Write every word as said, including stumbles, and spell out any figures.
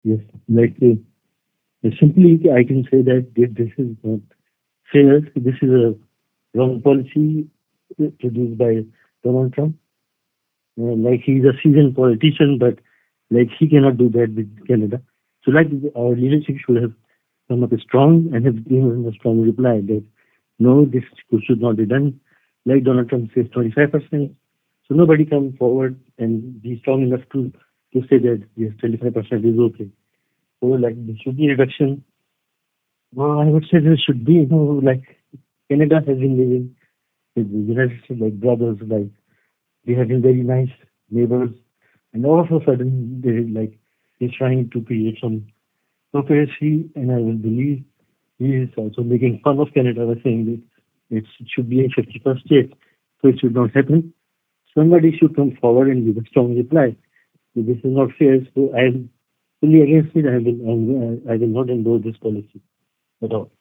Yes, like uh, simply I can say that this, this is not fair. This is a wrong policy produced by Donald Trump. Uh, like he's a seasoned politician, but like he cannot do that with Canada. So like our leadership should have come up strong and have given a strong reply that no, this should not be done. Like Donald Trump says, twenty-five percent. So nobody come forward and be strong enough to to say that yes, twenty-five percent is okay. So like there should be reduction. Well, I would say there should be, you know, like Canada has been living with the United States like brothers, like we have been very nice neighbors, and all of a sudden they like he's trying to create some conspiracy, and I will believe he is also making fun of Canada by saying that it's, it should be a fifty-first state, so it should not happen. Somebody should come forward and give a strong reply. So this is not fair. So I am fully against it. I will I will I will not endorse this policy at all.